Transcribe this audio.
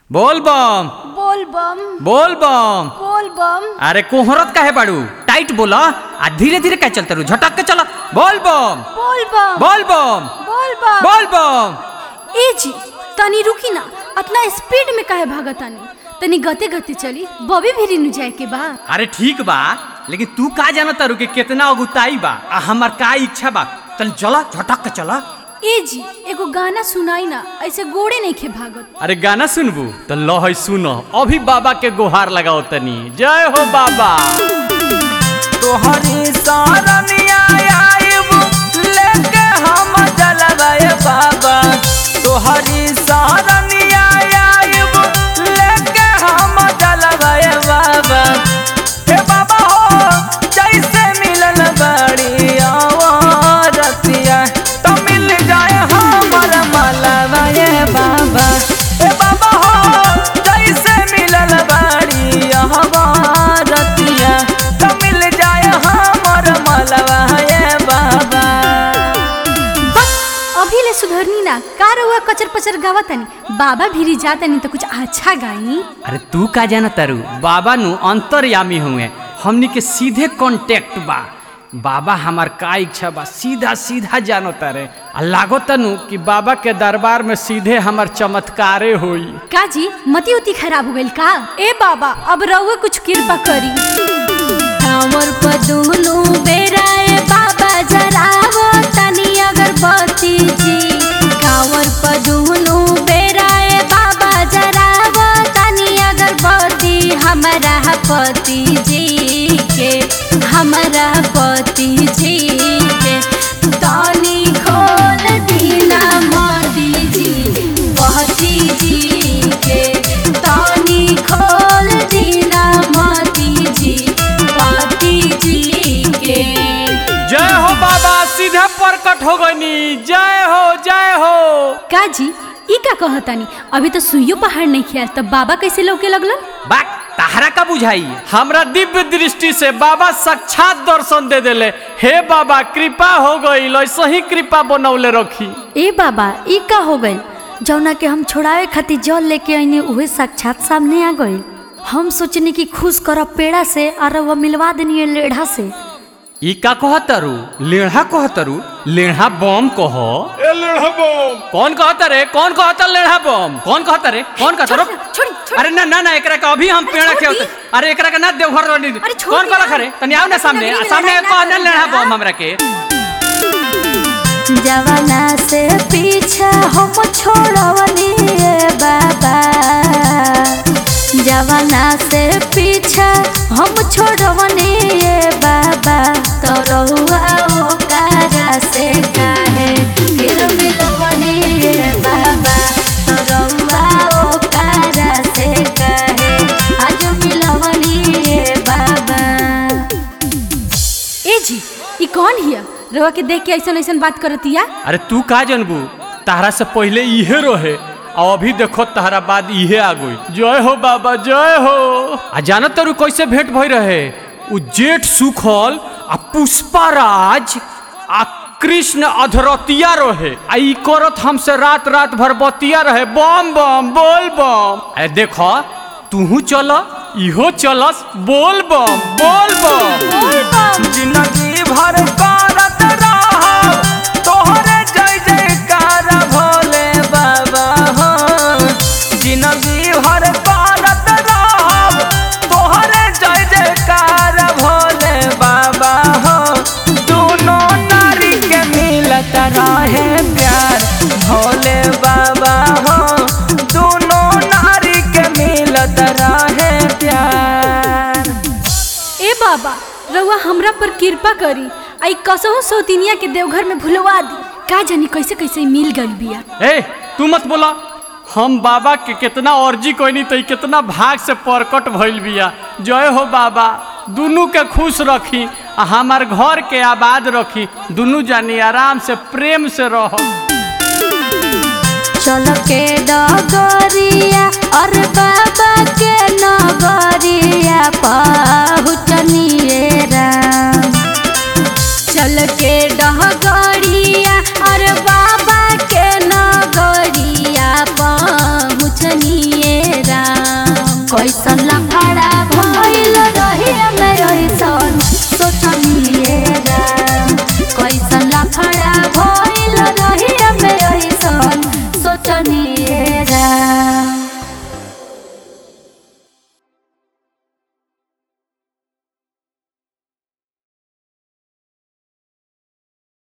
बोल बम बोल बम बोल बम। बोल बम। अरे कोहरत काहे बाड़ू? टाइट बोला आ धीरे धीरे का चलते रू, झटक के चला। बोल बम बोल बम बोल बम बोल बम। बोल बम। ए जी तनी रुकी ना, इतना स्पीड में काहे भागतानी? तनी गते गते चली, बबी भी नु जाए के बा। अरे ठीक बा, लेकिन तू का जानता रू कि कितना अगुताई बा आ हमार का इच्छा बा। चल चला, झटक के चला। ए जी एगो गाना सुनाई ना, ऐसे गोड़े नहीं खे भागत। अरे गाना सुनबू तो लो है सुनो, अभी बाबा के गुहार लगाओ तनी। जय हो बाबा। तोहरी सारनिया आइब लेके हम जलवाए बाबा। तोहरी सारनिया आइब लेके हम जलवाए बाबा। हे बाबा हो जैसे मिलल बड़ी औरतिया तो मिल जाए हमर मलवाए बाबा। हे बाबा हो जैसे मिलल बड़ी औरतिया तो मिल जाए हमर मलवाए बाबा। अभी ले सुधरनी ना, का रहुआ कचर पचर गावतानी? बाबा भीरी जातानी तो कुछ अच्छा गाई। अरे तू का जानता रू, बाबा नु अंतर्यामी हुए, हमनी के सीधे कांटेक्ट बा। बाबा हमार का इच्छा बा सीधा सीधा जानता रे, आ लागो तनु कि बाबा के दरबार में सीधे हमार चमत्कारे होई। का जी मती उती खराब हो गइल का? ए बाबा अब रहुआ कुछ कृपा करी। कांवर पर दोनों बेराए बाबा जरावो तनी अगरबत्ती जी। कांवर पर दोनों बेराए बाबा जरावो तनी अगरबत्ती। हमारा पति जी के, हमारा पति जी के तानी खोल दीना मोती जी। पति जी के तानी खोल दीना मोती जी। पति जी के जय हो बाबा, सीधा प्रकट हो गईनी। जय हो जय हो। का जी ई का कहतानी? अभी तो सुइयो पहाड़ नहीं खिया, तब बाबा कैसे लौके लगलन? बात तहरा का बुझाई? हमरा दिव्य दृष्टि से बाबा साक्षात दर्शन दे देले। हे बाबा कृपा हो गई, ऐसे ही कृपा बनौले रखी। ए बाबा ई का हो गइल? जौना के हम छोड़ावे खातिर जल लेके आईनी उहे साक्षात सामने आ गइल। हम सोचनी कि खुश करब पेड़ा से और वो मिलवा देनी लेढ़ा से। ई का कहतरू? लेढ़ा कहतरू? लेढ़ा बम कह। ए लेढ़ा बम कौन कहता रे? कौन कहता लेढ़ा बम? कौन कहता रे? कौन कहता रे? छोड़ी छोड़ी। अरे ना ना ना, एकरा का अभी हम पेड़ा छोड़ खेवत। दी। अरे एकरा का ना देवघर वाली। अरे छोड़ कौन दी कहला ना। खरे? तनी आओ ना सामने, अरे सामने लेढ़ा कह ना ना, लेढ़ा लेढ़ा। बम हमरा के। जवाना से पीछा हम छोड़वनी बाबा। जवाना से पीछा हम छोड़वनी बाबा। तो रहुआ ओकरा से काहे फिर मिलवनी बाबा। तो रहुआ ओकरा से काहे आज मिलवनी बाबा। ए जी ई कौन हिया? रहुआ के देख के ऐसन ऐसन बात करतिया? अरे तू का जानबू? तहरा से पहले इहे रहे और अभी देखो तहरा बाद इहे आ गई। जय हो बाबा जय हो। आ जानत तरू कैसे भेंट भई रहे? उ जेठ सुखल आ पुष्पाराज आ कृष्ण अधरतिया रहे। आ ई करत हमसे रात रात भर बतिया रहे। बम बम बोल बम। अरे देखो तूहू चल, इहो चलस। बोल बम बोल बम। जिंदगी भर करत रहब तोहरे जय जयकार भोले बाबा हो। जिंदगी भर करत रहब तोहरे जय जयकार भोले बाबा हो। दोनों नारी के मिलत रहे प्यार भोले बाबा हो। दोनों नारी के मिलत रहे प्यार। ए बाबा रहुआ हमरा पर कृपा करी, आई कसहु सौतिनिया के देवघर में भुलवा दी। का जानी कैसे कैसे मिल गइल बिया। ए तू मत बोला। हम बाबा के कितना अर्जी कोई तो कितना भाग से प्रकट भइल बिया। जय हो बाबा, दुनू के खुश रखी आ हमार घर के आबाद रखी। दुनू जानी आराम से प्रेम से रहो। चल के डगरिया और बाबा के नगरिया पहुँचनिए राम। चल के डगरिया और बाबा के नगरिया पहुँचनिए कैसन